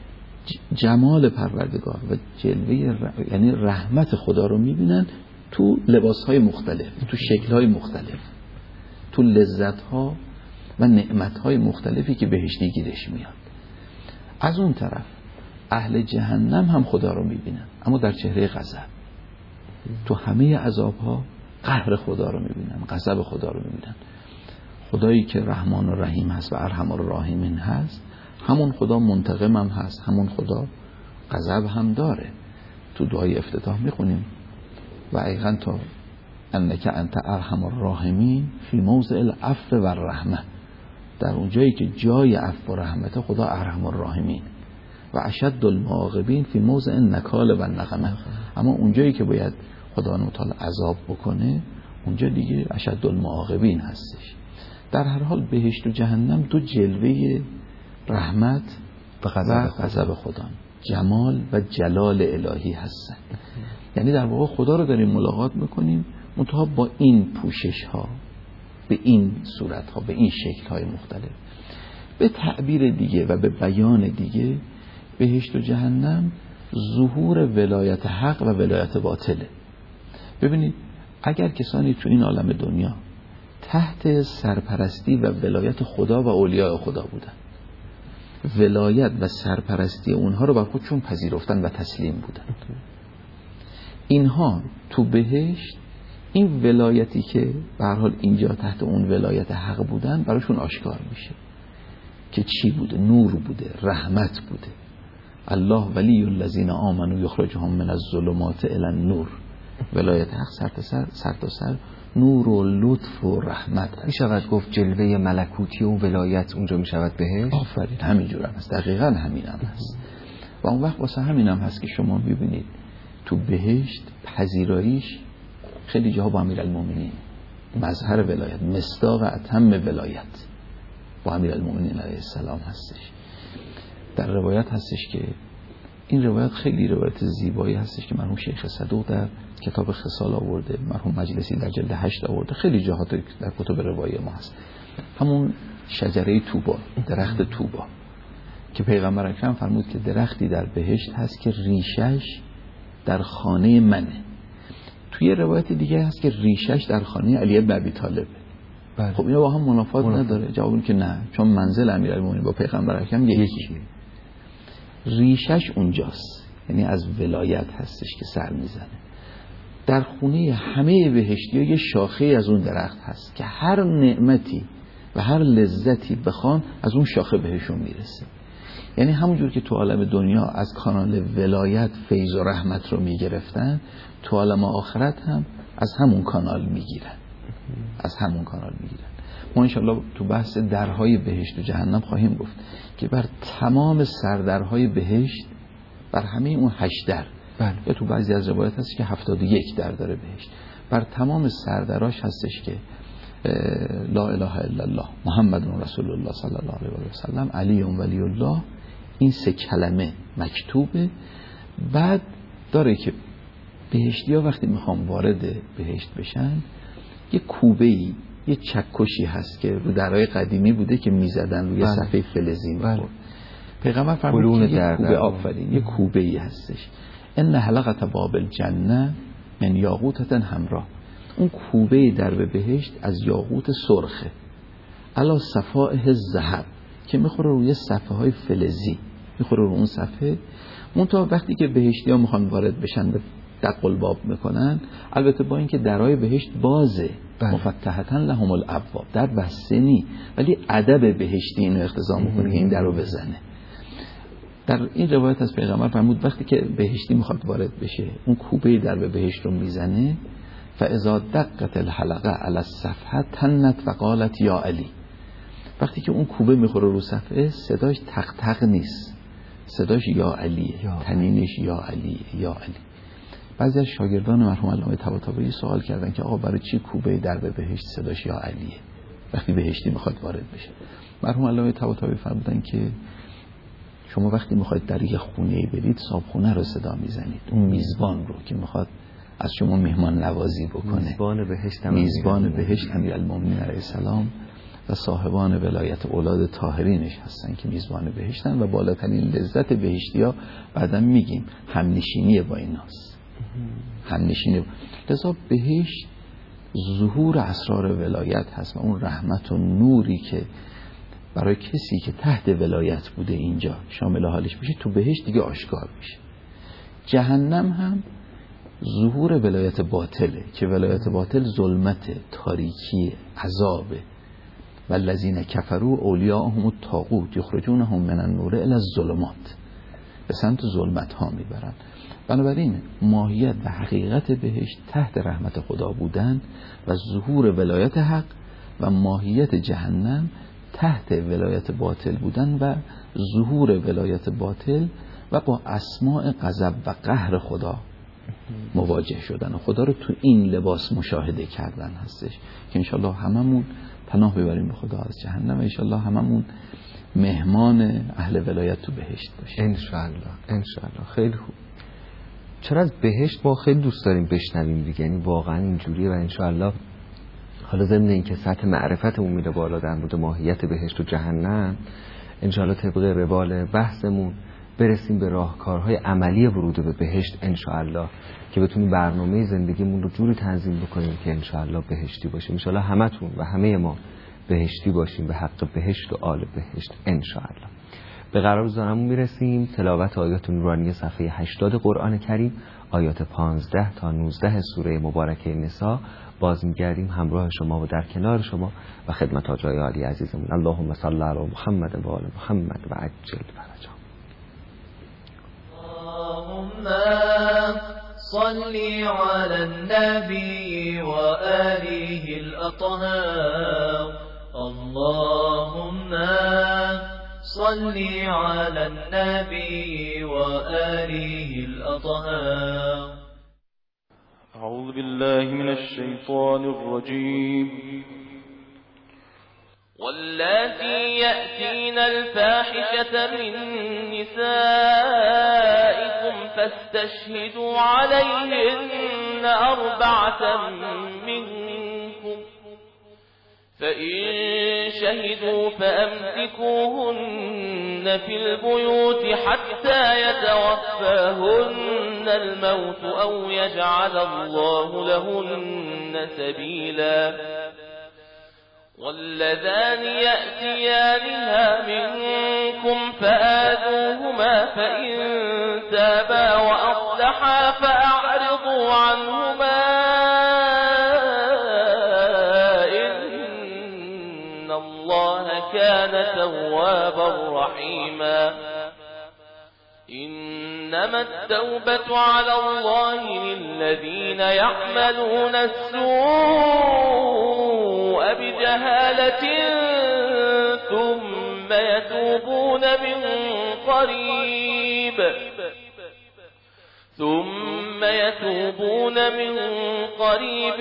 جمال پروردگار و جلوه یعنی رحمت خدا رو میبینن تو لباسهای مختلف، تو شکلهای مختلف، تو لذتها و نعمتهای مختلفی که بهشتی گیرش میاد. از اون طرف اهل جهنم هم خدا رو میبینن، اما در چهره غضب. تو همه عذابها قهر خدا رو میبینن، غضب خدا رو میبینن. خدایی که رحمان و رحیم هست و ارحم الراحمین هست، همون خدا منتقم هم هست، همون خدا غضب هم داره. تو دعای افتتاح میخونیم و ایقن تا انک انت ارحم الراحمین فی موضع العفو و الرحمه، در اون جایی که جای عفو و رحمت خدا ارحم الراحمین، و اشد المعاقبین فی موضع النکال و النقمه، اما اون جایی که باید خدا تعالی عذاب بکنه اونجا دیگه اشد المعاقبین هستش. در هر حال بهشت و جهنم دو جلوه رحمت و غضب خدا، جمال و جلال الهی هستن. یعنی در واقع خدا رو داریم ملاقات میکنیم، منتها با این پوشش ها، به این صورت ها، به این شکل های مختلف. به تعبیر دیگه و به بیان دیگه، بهشت و جهنم ظهور ولایت حق و ولایت باطله. ببینید اگر کسانی تو این عالم دنیا تحت سرپرستی و ولایت خدا و اولیاء خدا بودن، ولایت و سرپرستی اونها رو بر خودشون پذیرفتن و تسلیم بودن، اینها تو بهشت این ولایتی که به هر حال اینجا تحت اون ولایت حق بودن براشون آشکار میشه که چی بوده؟ نور بوده، رحمت بوده. الله ولی الذین آمنوا یخرجهم من الظلمات الی النور. ولایت حق سر تا سر نور و لطف و رحمت. می شود گفت جلوه ملکوتی و ولایت اونجا می شود بهشت؟ آفرین، همینجور هم هست، دقیقا همین هم هست. و اون وقت واسه همین هم هست که شما ببینید تو بهشت پذیراییش خیلی جاها با امیرالمومنین، مظهر ولایت، مصداق اتم ولایت با امیرالمومنین علیه السلام هستش. در روایت هستش که این روایت خیلی روایت زیبایی هستش که مرحوم شیخ صدوق در کتاب خصال آورده، مرحوم مجلسی در جلد 8 آورده، خیلی جاها در کتب روایی ما هست. همون شجره توبا، درخت توبا که پیغمبر اکرم فرمود که درختی در بهشت هست که ریشش در خانه منه. توی روایت دیگه هست که ریشش در خانه علی بن ابی طالب. خب اینا با هم منافات نداره؟ جواب اینه که نه، چون منزل امیرالمومنین با پیغمبر اکرم یکیه. ریشش اونجاست یعنی از ولایت هستش که سر میزنه. در خونه همه بهشتی‌ها یه شاخه از اون درخت هست که هر نعمتی و هر لذتی بخوان از اون شاخه بهشون میرسه. یعنی همونجور که تو عالم دنیا از کانال ولایت فیض و رحمت رو میگرفتن، تو عالم آخرت هم از همون کانال میگیرن. ما انشاءالله تو بحث درهای بهشت و جهنم خواهیم گفت که بر تمام سردرهای بهشت، بر همه اون 8 در، یا تو بعضی از روایت هست که 71 در داره بهشت، بر تمام سردراش هستش که لا اله الا الله محمد رسول الله صلی الله علیه و سلم علی ولی الله، این 3 کلمه مکتوبه. بعد داره که بهشتی ها وقتی میخوام وارد بهشت بشن، یه کوبه‌ای، یه چکشی هست که رو درهای قدیمی بوده که میزدن روی صفحه فلزی میخورد. پیغمبر فرمود که یه کوبه، آفرین، یه کوبه‌ای هستش، ان حلقة باب الجنه من یاقوتة حمراء، اون کوبه در بهشت از یاقوت سرخه، علی صفائح الذهب، که میخوره روی صفحه های فلزی، میخوره رو اون صفحه. منتها وقتی که بهشتی ها میخوان وارد بشن به دق الباب میکنن، البته با اینکه درهای بهشت بازه، مفتحتن لهم الابواب، در بسته نی، ولی ادب بهشتی اینو اقتضا میکنه که این درو بزنه. در این روایت از پیغمبر فرمود وقتی که بهشتی میخواد وارد بشه، اون کوبه در به بهشت رو میزنه، فاذا دقت الحلقه علی الصفحه تنت و قالت یا علی. وقتی که اون کوبه میخوره رو صفحه، صداش تق تق نیست، صداش یا علیه، تنینش یا علیه، یا علی. بعضی از شاگردان مرحوم علامه طباطبایی سوال کردن که آقا برای چی کوبه در به بهشت صداش یا علیه وقتی بهشتی میخواد وارد بشه؟ مرحوم علامه طباطبایی فرمودن که شما وقتی میخواید در یک خونه برید، صاحبخونه رو صدا میزنید، اون میزبان رو که میخواد از شما مهمان نوازی بکنه، میزبان بهشت امیرالمومنین علیه السلام و صاحبان ولایت اولاد طاهرینش هستن که میزبان بهشتن و بالاترین لذت بهشتیا بعدا میگیم همنشینی با ایناست، همنشینی. لذا بهشت ظهور اسرار ولایت هست و اون رحمت و نوری که برای کسی که تحت ولایت بوده اینجا شامل حالش بشه، تو بهشت دیگه آشکار میشه. جهنم هم ظهور ولایت باطله که ولایت باطل ظلمت، تاریکی، عذابه. والذین کفروا اولیاءهم الطاغوت یخرجونهم من النور الی الظلمات، به سمت ظلمت ها میبرن. بنابراین ماهیت و حقیقت بهشت تحت رحمت خدا بودن و ظهور ولایت حق، و ماهیت جهنم تحت ولایت باطل بودن و ظهور ولایت باطل و با اسماع غضب و قهر خدا مواجه شدن و خدا رو تو این لباس مشاهده کردن هستش که انشالله هممون پناه ببریم به خدا از جهنم و انشالله هممون مهمان اهل ولایت تو بهشت باشیم انشالله. خیلی خوب. چرا از بهشت ما خیلی دوست داریم بشنویم دیگه، یعنی واقعا اینجوریه و انشالله حالا ضمن این که سطح معرفتمون میره بالا در مورد ماهیت بهشت و جهنم، انشالله طبق روال بحثمون برسیم به راهکارهای عملی ورود به بهشت انشالله، که بتونیم برنامه زندگیمون رو جوری تنظیم بکنیم که انشالله بهشتی باشیم. انشالله همتون و همه ما بهشتی باشیم به حق بهشت و آل بهشت انشالله. به قرار روزانمون میرسیم. تلاوت آیات نورانی صفحه 80 قرآن کریم، آیات 15 تا 19 سوره مبارکه نساء. باز میگردیم همراه شما و در کنار شما و خدمت آجای عالی عزیزمون. اللهم صل علی محمد و آل محمد و عجل فرجهم. اللهم صل على النبي وآله الأطهار. اللهم صل على النبي وآله الأطهار. أعوذ بالله من الشيطان الرجيم. واللاتي يأتين الفاحشة من نسائكم فاستشهدوا عليهن 4 منكم، فإن شهدوا فأمسكوهن في البيوت حتى يتوفاهن الموت أو يجعل الله لهن سبيلا. واللذان يأتيانها منكم فآذوهما فإن تابا وأصلحا فأعرضوا عنهما إن الله كان توابا رحيما إنما التوبة على الله للذين يعملون السوء بجهالة ثم يتوبون من قريب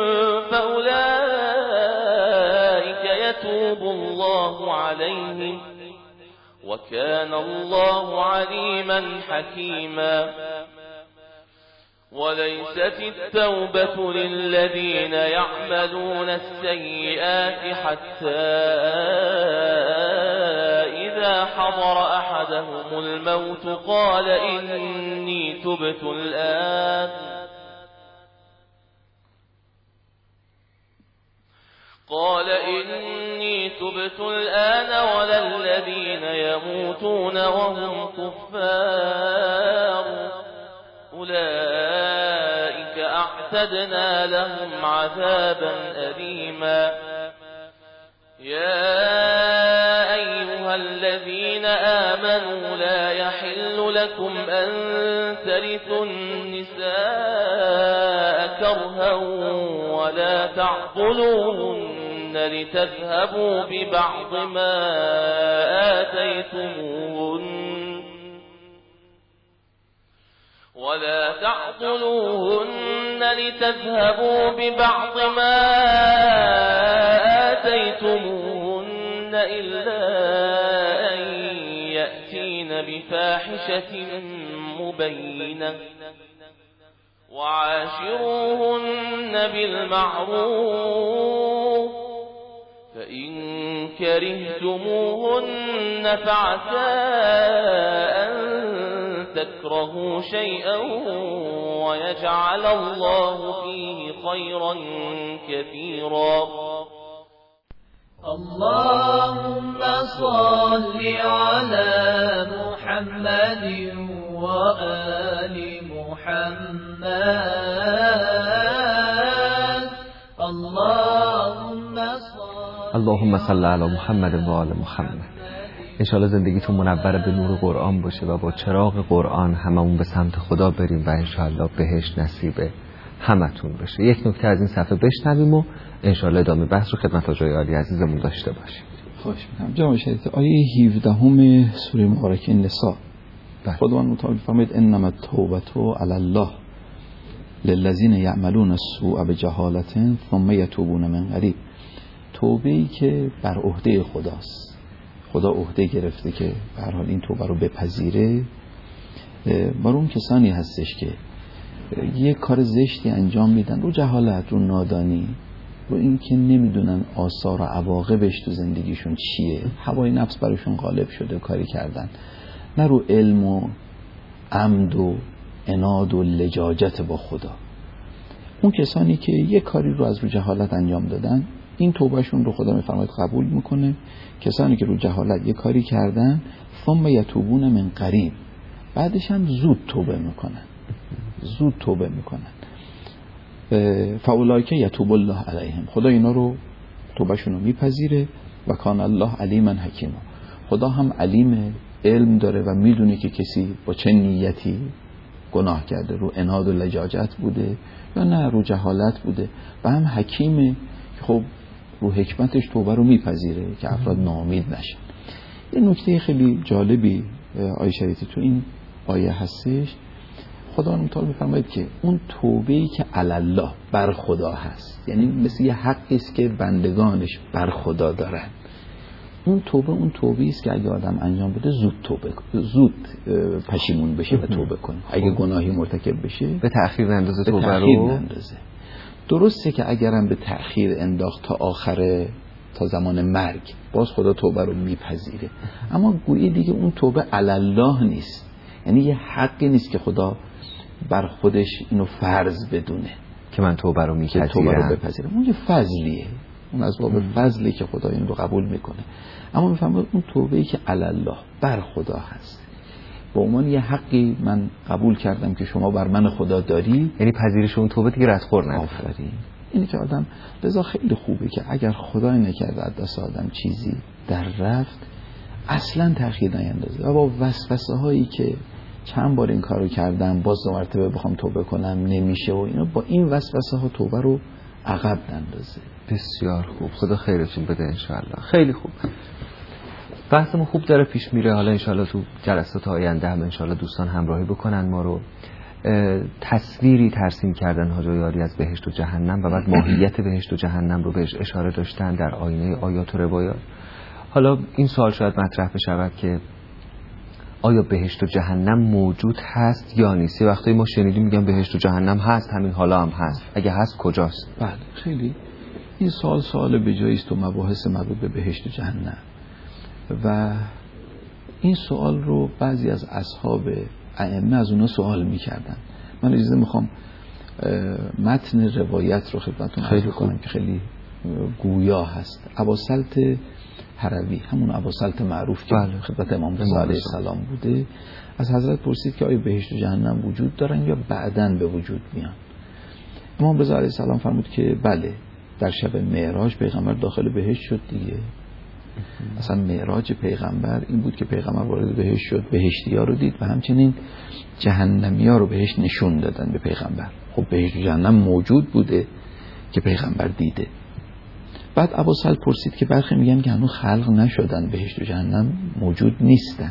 فأولئك يتوب الله عليهم وكان الله عليما حكيما وليست التوبة للذين يعملون السيئات حتى إذا حضر أحدهم الموت قال إني تبت الآن ولا الذين يموتون وهم كفار أولئك أعتدنا لهم عذابا أليما يا أيها الذين آمنوا لا يحل لكم أن ترثوا النساء كرها ولا تعضلوهن لتذهبوا ببعض ما آتيتموهن إلا أن يأتين بفاحشة مبينة وعاشروهن بالمعروف فإن كرهتموهن فعسى أن تكرهوا شيئا ويجعل الله فيه خيرا كثيرا اللهم صل على محمد وآل محمد اللهم صل علی محمد و آل محمد. انشاءالله زندگیتون منور به نور قرآن باشه و با چراغ قرآن هممون به سمت خدا بریم و انشاءالله بهشت نصیب همتون بشه. یک نکته از این صفحه بشنویم و انشاءالله ادامه بحث رو خدمت آقای عالی عزیزمون داشته باشیم. خوش می‌کنم. جناب شهید آیه 17 سوره مبارکه نساء خداوند متعال فرمود انما التوبة علی الله للذین یعملون السوء بجهالة ثم یتوبون من قریب. توبه‌ای که بر عهده خداست، خدا عهده گرفته که به هر حال این توبه رو بپذیره. برای اون کسانی هستش که یه کار زشتی انجام میدن رو جهالت، رو نادانی، رو این که نمیدونن آثار و عواقبش تو زندگیشون چیه، هوای نفس براشون غالب شده کاری کردن، نه رو علم و عمد و عناد و لجاجت با خدا. اون کسانی که یه کاری رو از رو جهالت انجام دادن، این توبهشون رو خدا میفرماید قبول میکنه. کسانی که رو جهالت یه کاری کردن ثم یتوبون من قریب، بعدش هم زود توبه میکنن فاولئک یتوب الله علیهم. خدا اینا رو توبهشون رو میپذیره و کان الله علیما حکیما. خدا هم علیم، علم داره و میدونه که کسی با چه نیتی گناه کرده، رو عناد و لجاجت بوده یا نه رو جهالت بوده، و هم حکیمه که خب رو حکمتش توبه رو میپذیره که افراد ناامید نشن. یه نکته خیلی جالبی آیه شریعتی تو این آیه هستش. خدا متعال میفرماید که اون توبه‌ای که علی الله بر خدا هست، یعنی مثل یه حقی است که بندگانش بر خدا دارن. اون توبه‌ای است که اگه آدم انجام بده زود پشیمون بشه و توبه کنه. اگه گناهی مرتکب بشه به تأخیر نندازه توبه رو. درسته که اگرم به تأخیر انداخت تا آخره، تا زمان مرگ، باز خدا توبه رو میپذیره. اما گویی دیگه اون توبه علی الله نیست، یعنی یه حقی نیست که خدا بر خودش اینو فرض بدونه که من توبه رو میپذیرم. اون یه فضلیه، اون از باب فضلی که خدا این رو قبول میکنه. اما میفهمید اون توبه‌ای که علی الله بر خدا هست، به عنوان یه حقی من قبول کردم که شما بر من خدا داری، یعنی پذیرش اون توبه دیگه ردخور نمیشه. آفرین. اینی که آدم لذا خیلی خوبه که اگر خدای نکرده از دست آدم چیزی در رفت اصلا تأخیر نیندازه و با وسوسه هایی که چند بار این کارو کردم باز دو مرتبه بخوام توبه کنم نمیشه و اینا، با این وسوسه ها توبه رو عقب نندازه. بسیار خوب، خدا خیرتون بده انشاءالله. خیلی خوب، بحثمون خوب داره پیش میره. حالا انشاءالله تو جلسات آینده هم انشاءالله دوستان همراهی بکنن ما رو. تصویری ترسیم کردن حاج یاری از بهشت و جهنم و بعد ماهیت بهشت و جهنم رو بهش اشاره داشتن در آینه آیات و روایات. حالا این سوال شاید مطرح بشود که آیا بهشت و جهنم موجود هست یا نیست؟ یه وقتی ما شنیدیم میگن بهشت و جهنم هست، همین حالا هم هست. اگه هست کجاست؟ بله خیلی این سوال به جایی است و مباحث مربوط به بهشت و جهنم و این سوال رو بعضی از اصحاب ائمه از اونا سوال میکردن. من اجازه میخوام متن روایت رو خدمتتون عرض کنم که خیلی گویا هست. ابوسلط هروی، همون ابوسلط معروف که خدمت امام رضا علیه السلام بوده، از حضرت پرسید که آیا بهشت و جهنم وجود دارن یا بعداً به وجود میان؟ امام رضا علیه السلام فرمود که بله، در شب معراج پیغمبر داخل بهشت شد دیگه. اصلا معراج پیغمبر این بود که پیغمبر وارد بهشت شد، بهشتی‌ها رو دید و همچنین جهنمی‌ها رو بهش نشون دادن به پیغمبر. خب بهشت و جهنم موجود بوده که پیغمبر دیده. بعد ابوسلط پرسید که برخی میگن که هنوز خلق نشدن، بهشت و جهنم موجود نیستن.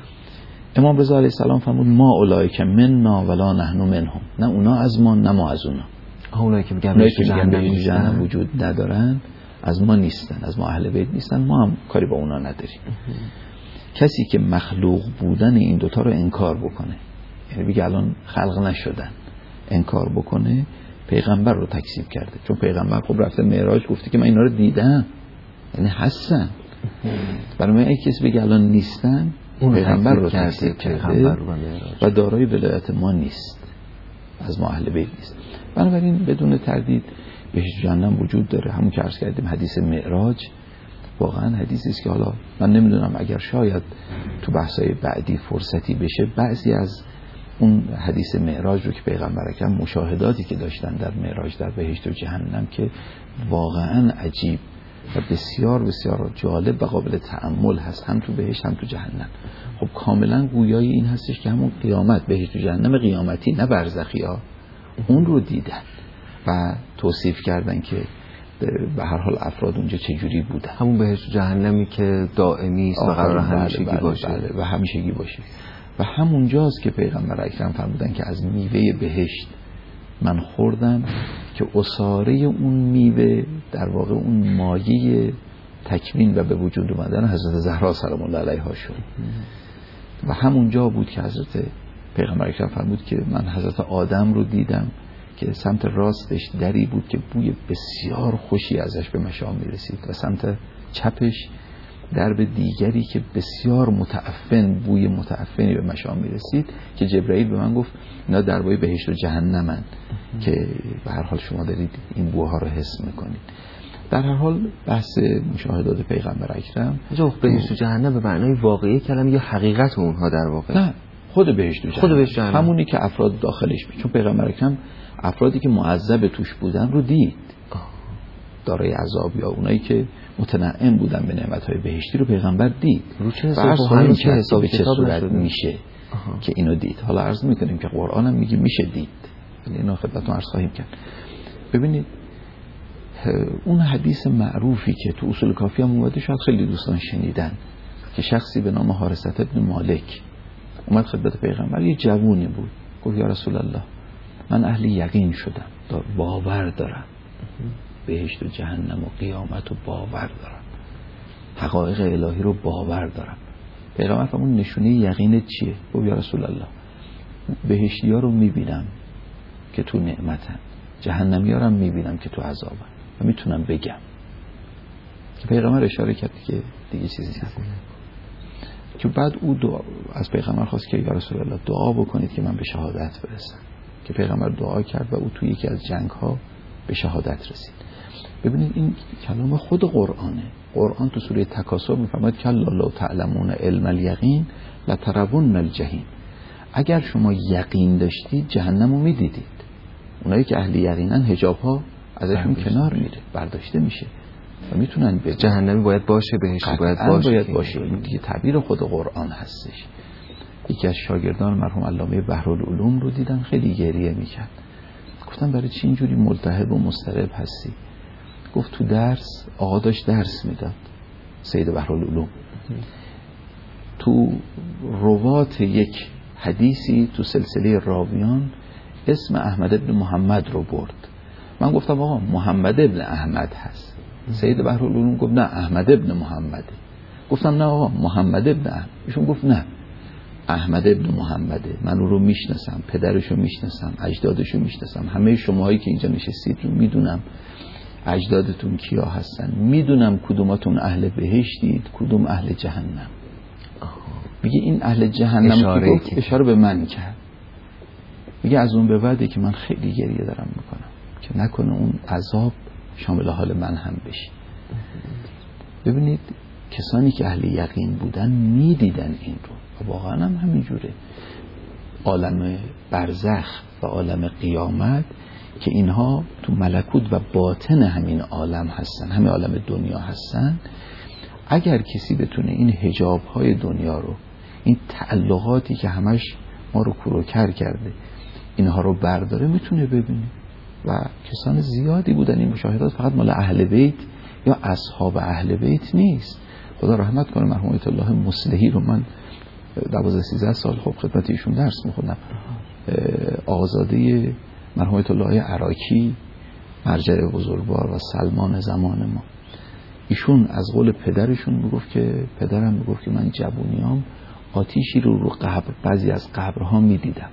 امام رضا علیه السلام فرمود ما اولئک منا ولا نحن منهم، نه اونا از ما نه ما از اونا. اونایی که میگن بهشت و جهنم وجود ندارن از ما نیستن، از ما اهل بیت نیستن، ما هم کاری با اونا نداریم. کسی که مخلوق بودن این دوتا رو انکار بکنه، یعنی بگه الان خلق نشدن، انکار بکنه، پیغمبر رو تکذیب کرده. چون پیغمبر خب رفته معراج گفته که من اینا رو دیدم، یعنی هستن. برای من اگه کسی بگه الان نیستن، پیغمبر رو تکذیب کرده و دارای ولایت ما نیست، از ما اهل بیت نیست. بنابراین بدون تردید بهشت جهنم وجود داره. همون که عرض کردیم حدیث معراج واقعا حدیثی است که حالا من نمیدونم اگر شاید تو بحث‌های بعدی فرصتی بشه بعضی از اون حدیث معراج رو که پیغمبر اکرم مشاهداتی که داشتن در معراج در بهشت و جهنم که واقعا عجیب و بسیار بسیار جالب و قابل تأمل هست، هم تو بهشت هم تو جهنم. خب کاملا گویای این هستش که همون قیامت، بهشت و جهنم قیامتی نه برزخی ها، اون رو دیدن و توصیف کردن که به هر حال افراد اونجا چجوری بودن. همون بهشت و جهنمی که دائمی است و قرار همیشگی باشه. و همیشگی باشه. و همونجاست که پیغمبر اکرم فرمودن که از میوه بهشت من خوردم که عصاره اون میوه در واقع اون مایه تکوین و به وجود اومدن حضرت زهرا سلام الله علیها شد. و همونجا بود که حضرت پیغمبر اکرم فرمود که من حضرت آدم رو دیدم که سمت راستش دری بود که بوی بسیار خوشی ازش به مشام میرسید و سمت چپش درب دیگری که بسیار متعفن، بوی متعفنی به مشام میرسید که جبرائیل به من گفت اینا دربای بهشت و جهنمن که به هر حال شما دارید این بوها رو حس میکنید. در هر حال بحث مشاهدات پیغمبر اکرم بهشت و جهنم به معنای واقعی کلمه یا حقیقت اونها در واقع؟ نه، خود بهشت و جهنم، همونی که افراد داخلش چون پیغمبر اکرم افرادی که معذب توش بودن رو دید، دارای عذاب یا اونایی که متنعم بودن به نعمت‌های بهشتی رو پیغمبر دید. رو چه حساب به چه صورت میشه که اینو دید؟ حالا عرض میکنیم که قرآن هم میگه میشه دید، ولی اینو خدمتتون عرض خواهیم کرد. ببینید اون حدیث معروفی که تو اصول کافی هم اومده شاید خیلی دوستان شنیدن که شخصی به نام حارثة ابن مالک اومد خدمت پیغمبر، یه جوونی بود، گفت یا رسول الله من اهل یقین شدم، باور دارم بهشت و جهنم و قیامت و باور دارم، حقایق الهی رو باور دارم. پیغمبر فرمود نشونه یقینت چیه؟ گفت یا رسول الله بهشتی ها رو میبینم که تو نعمتن، جهنمی ها رو میبینم که تو عذابن و میتونم بگم. که پیغمبر اشاره کرد که دیگه چیزی نیست. که بعد او از پیغمبر خواست که یا رسول الله دعا بکنید که من به شهادت برسم. که پیغمبر دعا کرد و او توی یکی از جنگ ها به شهادت رسید. ببینید این کلام خود قرآنه. قرآن تو سوره تکاثر میفرماید کلا لو تعلمون علم الیقین لترون الجحیم. اگر شما یقین داشتید جهنم رو میدیدید. اونایی که اهل یقینن حجاب ها ازشون کنار میره، برداشته میشه و میتونن به جهنمی باید باشه، بهشتی باید باشه. این دیگه تعبیر خود قرآن هستش. یکی از شاگردان مرحوم علامه بحرالعلوم رو دیدن خیلی گریه میکرد. گفتم برای چی اینجوری ملتهب و مضطرب هستی؟ گفت تو درس آقا داشت درس میداد، سید بحرالعلوم، تو روات یک حدیثی تو سلسله راویان اسم احمد ابن محمد رو برد. من گفتم آقا محمد ابن احمد هست. سید بحرالعلوم گفت نه احمد ابن محمده. گفتم نه آقا محمد ابن احمد. ایشون گفت نه احمد ابن محمده. من او رو میشناسم، پدرشو میشناسم، اجدادشو میشناسم، همه شماهایی که اینجا نشستید رو میدونم اجدادتون کیا هستن، میدونم کدوماتون اهل بهشتید کدوم اهل جهنم. میگه این اهل جهنم که گفت اشاره به من کرد. میگه از اون به بعدی که من خیلی گریه دارم میکنم که نکنه اون عذاب شامل حال من هم بشه. ببینید کسانی که اهل یقین بودن میدیدن این رو و واقعا هم همینجوره. عالم برزخ و عالم قیامت که اینها تو ملکوت و باطن همین عالم هستن، همین عالم دنیا هستن، اگر کسی بتونه این حجاب‌های دنیا رو، این تعلقاتی که همش ما رو کور کرده اینها رو برداره میتونه ببینه. و کسان زیادی بودن این مشاهدات فقط مال اهل بیت یا اصحاب اهل بیت نیست. خدا رحمت کنه مرحوم آیت الله مصلحی رو من 12-13 سال خب خدمت ایشون درس میخوندم. آقازاده مرحوم آیت الله عراقی مرجع بزرگوار و سلمان زمان ما، ایشون از قول پدرشون میگفت که پدرم میگفت که من جوونیام آتیشی رو قبر بعضی از قبرها میدیدم.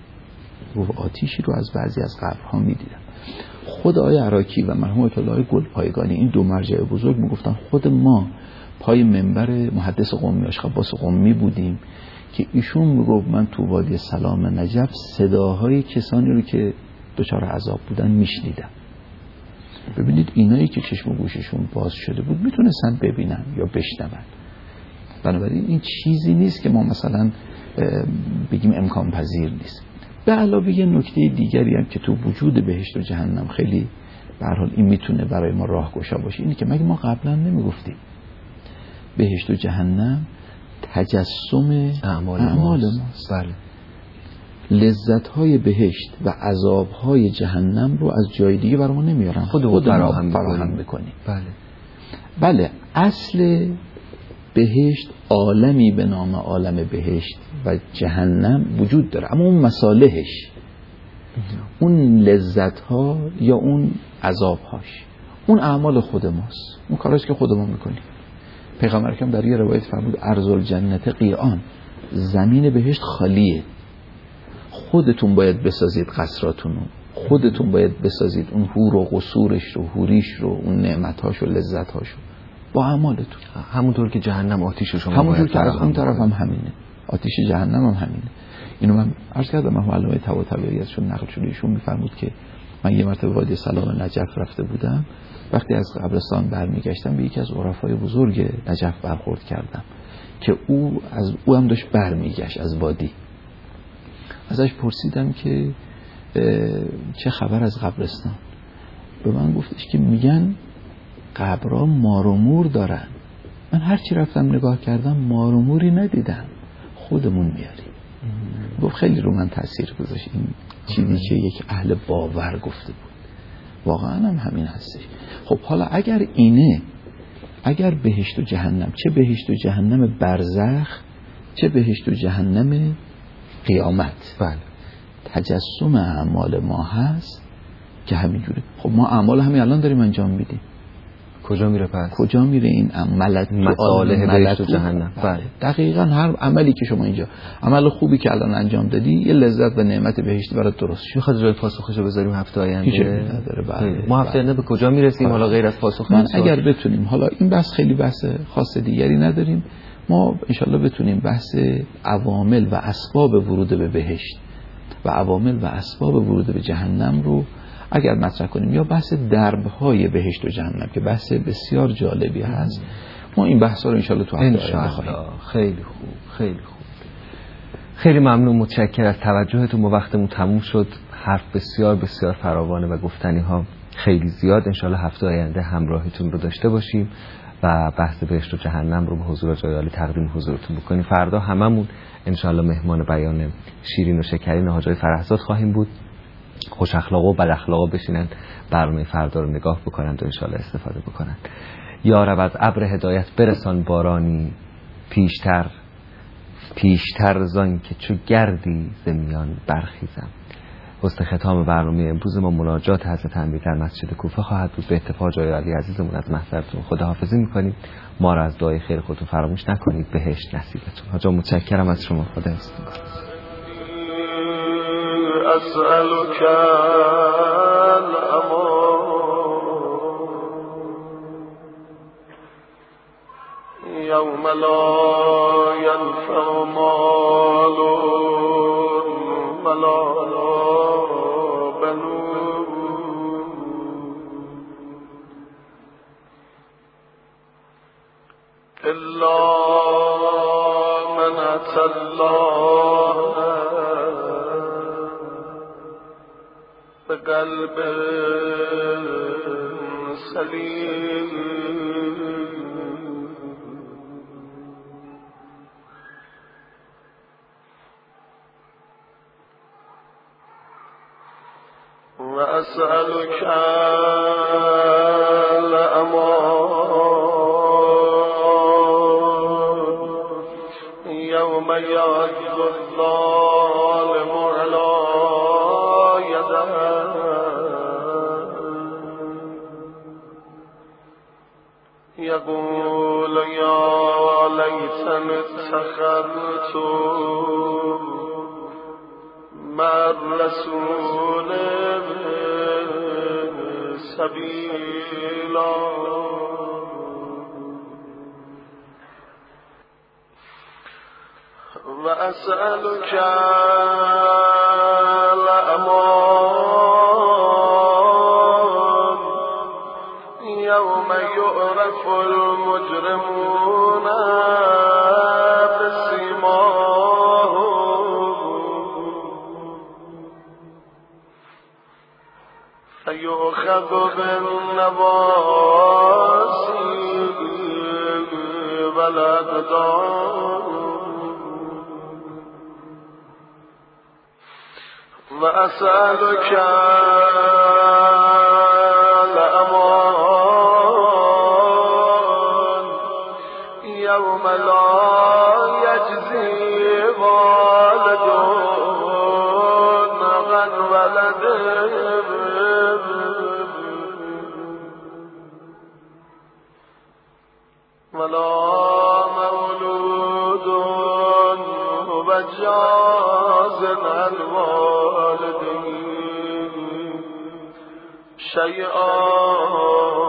آتیشی رو از بعضی از قبرها میدیدم. خود آقای عراقی و مرحوم آیت الله گلپایگانی این دو مرجع بزرگ میگفتن خود ما پای منبر محدث قمی اشخباس قمی بودیم که ایشون میگفت من تو وادی سلام نجف صداهای کسانی رو که دچار عذاب بودن میشنیدم. ببینید اینایی که چشم و گوششون باز شده بود میتونستن ببینن یا بشنون. بنابراین این چیزی نیست که ما مثلا بگیم امکان پذیر نیست. به علاوه یه نکته دیگری هم که تو وجود بهشت و جهنم خیلی به هر حال این میتونه برای ما راهگشا باشه، اینه که مگه ما قبلا نمیگفتیم بهشت و جهنم تجسم اعمال ماست. بله. لذت‌های بهشت و عذاب‌های جهنم رو از جای دیگه برای ما نمیارن، خودمون فراهم می‌کنیم. بله اصل بهشت عالمی به نام عالم بهشت و جهنم وجود داره، اما اون مصالحش، اون لذت‌ها یا اون عذاب‌هاش، اون اعمال خود ماست، اون کاراش که خودمون می‌کنیم. پیغمبر اکرم در یه روایت فرمود ارض الجنت قیعان، زمین بهشت خالیه، خودتون باید بسازید قصراتونو، خودتون باید بسازید اون حور و قصورش رو، حوریش رو، اون نعمتاش و لذتاش رو با اعمالتون. همونطور که جهنم آتیش شما همونطور که از اون طرف هم همینه، آتیش جهنم هم همینه. اینو من عرض کردم، من علامه طباطباییشون نقل شده، ایشون میفرمود که من یه مرتبه وادی سلام نجف رفته بودم، وقتی از قبرستان برمیگشتم به یکی از عرفای بزرگ نجف برخورد کردم که او هم داشت برمیگشت از وادی. ازش پرسیدم که چه خبر از قبرستان. به من گفتش که میگن قبرها مار و مور دارن. من هرچی رفتم نگاه کردم مار و موری ندیدم، خودمون میاریم. گفت خیلی رو من تاثیر گذاشت این چیزی که یک اهل باور گفته بود. واقعا هم همین هستش. خب حالا اگر اینه، اگر بهشت و جهنم، چه بهشت و جهنم برزخ چه بهشت و جهنم قیامت، بله، تجسم اعمال ما هست که همینجوره. خب ما اعمال همین الان داریم انجام میدیم، کجا میره پس؟ کجا میره این مصالح بهشت و جهنم؟ بله دقیقاً. هر عملی که شما اینجا، عمل خوبی که الان انجام دادی، یه لذت و نعمت بهشتی برات درست شد. میخواد جای پاسخشو بذاریم هفته آینده؟ نداره. بله. ما هفته آینده به کجا میرسیم حالا غیر از پاسخ؟ من اگر بتونیم، حالا این بحث خیلی بحث خاص دیگری نداریم، ما انشالله بتونیم بحث عوامل و اسباب ورود به بهشت و عوامل و اسباب ورود به جهنم رو اگر مطرح کنیم، یا بحث درب‌های بهشت و جهنم که بحث بسیار جالبی هست. ما این بحثا رو انشالله تو هفته آینده خواهیم. خیلی خوب، خیلی خوب. خیلی ممنون، متشکرم از توجهتون. ما وقتمون تموم شد. حرف بسیار بسیار فراوانه و گفتنی ها خیلی زیاد. انشالله هفته آینده همراهیتون رو داشته باشیم و بحث بهشت و جهنم رو به حضور جای عالی تقدیم حضورتون بکنیم. فردا هممون انشالله مهمان بیان شیرین و شکرین حاج آقای فرهزاد خواهیم بود. خوش اخلاق و بد اخلاق بشینن برنامه فردا رو نگاه بکنند و انشالله استفاده بکنند. یا رب از ابر هدایت برسان بارانی پیشتر زان که چو گردی ز میان برخیزم. حسن ختام برنامه امروز ما مناجات حضرت امیر در مسجد کوفه خواهد بود. به اتفاق جای عالی عزیزمون از محضرتون خداحافظی میکنیم. ما را از دعای خیر خودتون فراموش نکنید. بهشت نصیبتون. حاجا متشکرم از شما. خدا حفظتون. اسألك يوم لا ينفع مال ولا بنون إلا من أتى الله بقلب سليم. وأسألك الأمان يوم يعض الظالم على يده يقول يا ليتني اتخذت مع الرسول سبيلا. وأسألك الأمان يوم يعرف المجرمون فيؤخذ بالنواصي والأقدام. وأسألك الأمان يوم لا يجزي والد عن ولده ولا مولود هو جاز عن والده شيئا